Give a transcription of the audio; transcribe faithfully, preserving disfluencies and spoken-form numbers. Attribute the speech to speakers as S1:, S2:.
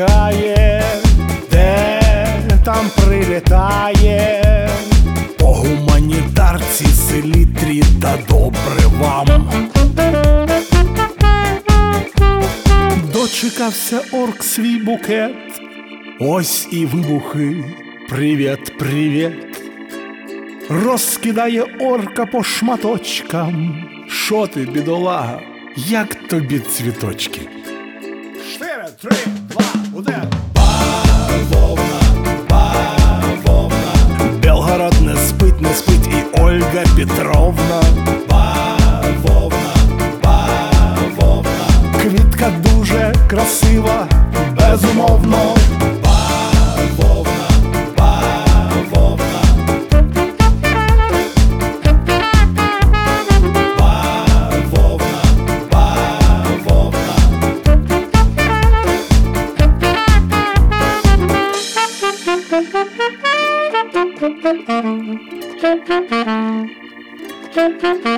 S1: чекає, де там прилітає. По гуманітарці, селітрі та добре вам. Дочекався орк свій букет, ось і вибухи. Привіт, привіт. Розкидає орка по шматочкам. Шо ти, бідолага, як тобі цвіточки? Чотири, три, два, один. Бавовна, бавовна. Белгород не спить, не спить і Ольга Петровна. Бавовна, бавовна. Квітка дуже красива, безумовно. Бавовна, бавовна. Бавовна, бавовна.
S2: Thank you.